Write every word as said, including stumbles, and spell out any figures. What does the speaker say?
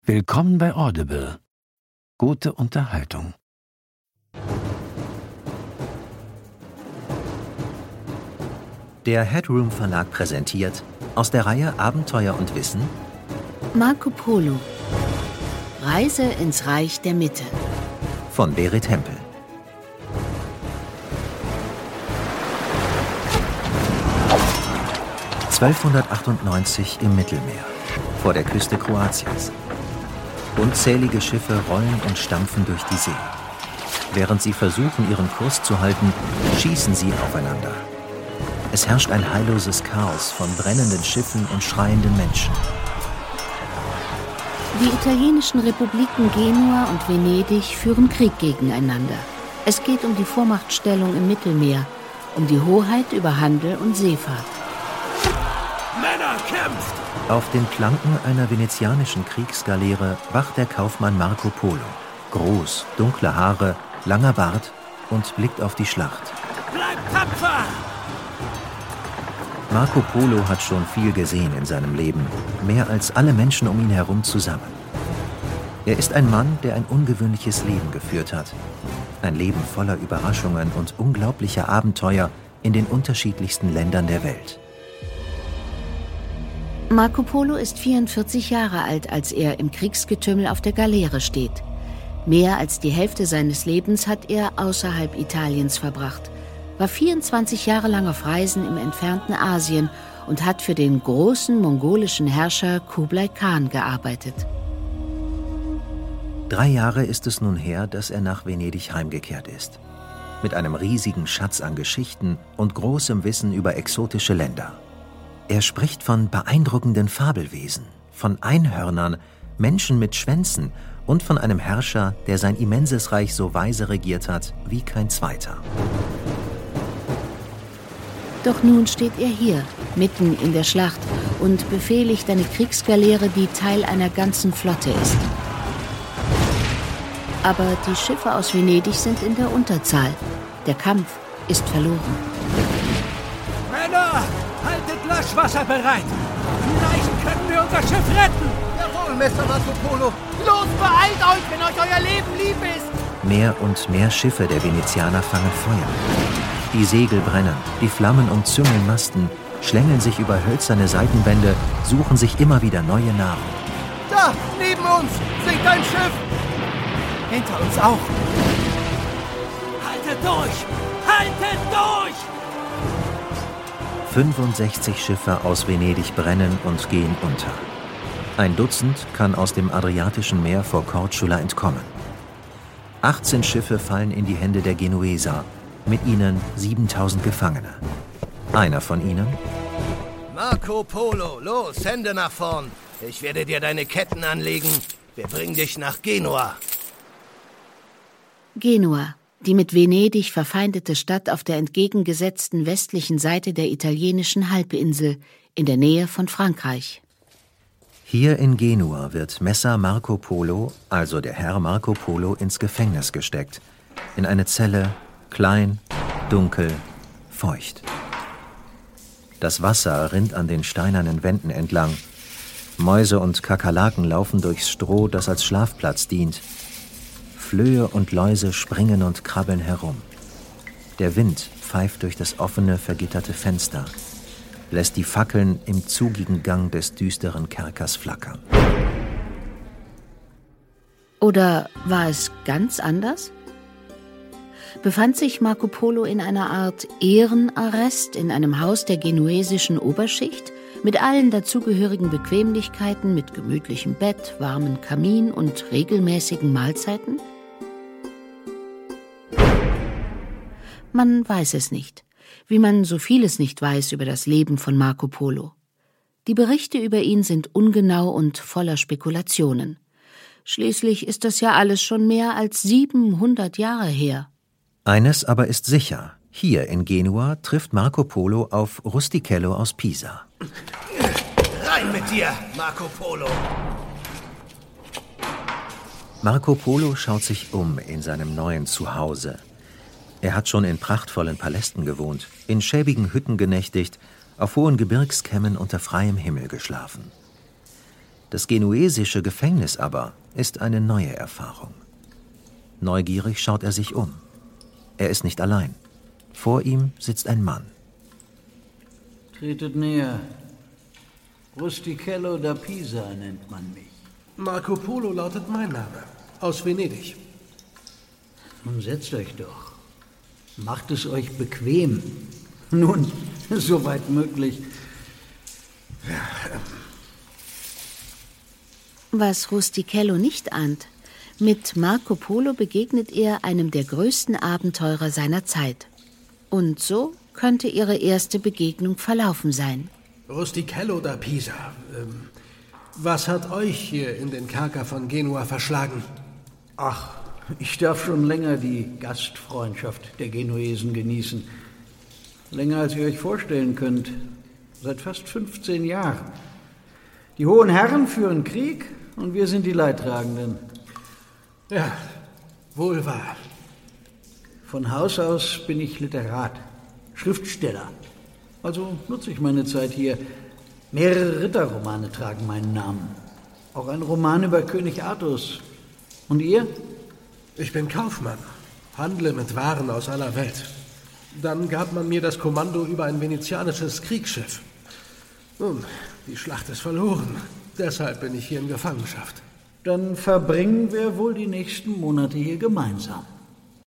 Willkommen bei Audible. Gute Unterhaltung. Der Headroom Verlag präsentiert aus der Reihe Abenteuer und Wissen Marco Polo. Reise ins Reich der Mitte von Berit Hempel. zwölfhundertachtundneunzig im Mittelmeer, vor der Küste Kroatiens. Unzählige Schiffe rollen und stampfen durch die See. Während sie versuchen, ihren Kurs zu halten, schießen sie aufeinander. Es herrscht ein heilloses Chaos von brennenden Schiffen und schreienden Menschen. Die italienischen Republiken Genua und Venedig führen Krieg gegeneinander. Es geht um die Vormachtstellung im Mittelmeer, um die Hoheit über Handel und Seefahrt. Männer, kämpft! Auf den Planken einer venezianischen Kriegsgaleere wacht der Kaufmann Marco Polo. Groß, dunkle Haare, langer Bart und blickt auf die Schlacht. Bleibt tapfer! Marco Polo hat schon viel gesehen in seinem Leben, mehr als alle Menschen um ihn herum zusammen. Er ist ein Mann, der ein ungewöhnliches Leben geführt hat. Ein Leben voller Überraschungen und unglaublicher Abenteuer in den unterschiedlichsten Ländern der Welt. Marco Polo ist vierundvierzig Jahre alt, als er im Kriegsgetümmel auf der Galeere steht. Mehr als die Hälfte seines Lebens hat er außerhalb Italiens verbracht, war vierundzwanzig Jahre lang auf Reisen im entfernten Asien und hat für den großen mongolischen Herrscher Kublai Khan gearbeitet. Drei Jahre ist es nun her, dass er nach Venedig heimgekehrt ist. Mit einem riesigen Schatz an Geschichten und großem Wissen über exotische Länder. Er spricht von beeindruckenden Fabelwesen, von Einhörnern, Menschen mit Schwänzen und von einem Herrscher, der sein immenses Reich so weise regiert hat wie kein zweiter. Doch nun steht er hier, mitten in der Schlacht, und befehligt eine Kriegsgaleere, die Teil einer ganzen Flotte ist. Aber die Schiffe aus Venedig sind in der Unterzahl. Der Kampf ist verloren. Männer, haltet Löschwasser bereit! Vielleicht können wir unser Schiff retten! Jawohl, Meister Marco Polo! Los, beeilt euch, wenn euch euer Leben lieb ist! Mehr und mehr Schiffe der Venezianer fangen Feuer. Die Segel brennen, die Flammen umzüngeln Masten, schlängeln sich über hölzerne Seitenwände, suchen sich immer wieder neue Nahrung. Da, neben uns, sinkt ein Schiff! Hinter uns auch! Haltet durch! Haltet durch! fünfundsechzig Schiffe aus Venedig brennen und gehen unter. Ein Dutzend kann aus dem Adriatischen Meer vor Korčula entkommen. achtzehn Schiffe fallen in die Hände der Genueser, mit ihnen siebentausend Gefangene. Einer von ihnen? Marco Polo, los, Hände nach vorn. Ich werde dir deine Ketten anlegen. Wir bringen dich nach Genua. Genua, die mit Venedig verfeindete Stadt auf der entgegengesetzten westlichen Seite der italienischen Halbinsel, in der Nähe von Frankreich. Hier in Genua wird Messer Marco Polo, also der Herr Marco Polo, ins Gefängnis gesteckt. In eine Zelle, klein, dunkel, feucht. Das Wasser rinnt an den steinernen Wänden entlang. Mäuse und Kakerlaken laufen durchs Stroh, das als Schlafplatz dient. Flöhe und Läuse springen und krabbeln herum. Der Wind pfeift durch das offene, vergitterte Fenster, lässt die Fackeln im zugigen Gang des düsteren Kerkers flackern. Oder war es ganz anders? Befand sich Marco Polo in einer Art Ehrenarrest in einem Haus der genuesischen Oberschicht mit allen dazugehörigen Bequemlichkeiten, mit gemütlichem Bett, warmem Kamin und regelmäßigen Mahlzeiten? Man weiß es nicht, wie man so vieles nicht weiß über das Leben von Marco Polo. Die Berichte über ihn sind ungenau und voller Spekulationen. Schließlich ist das ja alles schon mehr als siebenhundert Jahre her. Eines aber ist sicher: Hier in Genua trifft Marco Polo auf Rustichello aus Pisa. Rein mit dir, Marco Polo! Marco Polo schaut sich um in seinem neuen Zuhause. Er hat schon in prachtvollen Palästen gewohnt, in schäbigen Hütten genächtigt, auf hohen Gebirgskämmen unter freiem Himmel geschlafen. Das genuesische Gefängnis aber ist eine neue Erfahrung. Neugierig schaut er sich um. Er ist nicht allein. Vor ihm sitzt ein Mann. Tretet näher. Rustichello da Pisa nennt man mich. Marco Polo lautet mein Name. Aus Venedig. Nun setzt euch doch. Macht es euch bequem. Nun, soweit möglich. Was Rustichello nicht ahnt: Mit Marco Polo begegnet er einem der größten Abenteurer seiner Zeit. Und so könnte ihre erste Begegnung verlaufen sein. Rustichello da Pisa, ähm, was hat euch hier in den Kerker von Genua verschlagen? Ach, ich darf schon länger die Gastfreundschaft der Genuesen genießen. Länger als ihr euch vorstellen könnt. Seit fast fünfzehn Jahren. Die hohen Herren führen Krieg und wir sind die Leidtragenden. Ja, wohl wahr. Von Haus aus bin ich Literat, Schriftsteller. Also nutze ich meine Zeit hier. Mehrere Ritterromane tragen meinen Namen. Auch ein Roman über König Artus. Und ihr? Ich bin Kaufmann, handle mit Waren aus aller Welt. Dann gab man mir das Kommando über ein venezianisches Kriegsschiff. Nun, die Schlacht ist verloren. Deshalb bin ich hier in Gefangenschaft. Dann verbringen wir wohl die nächsten Monate hier gemeinsam.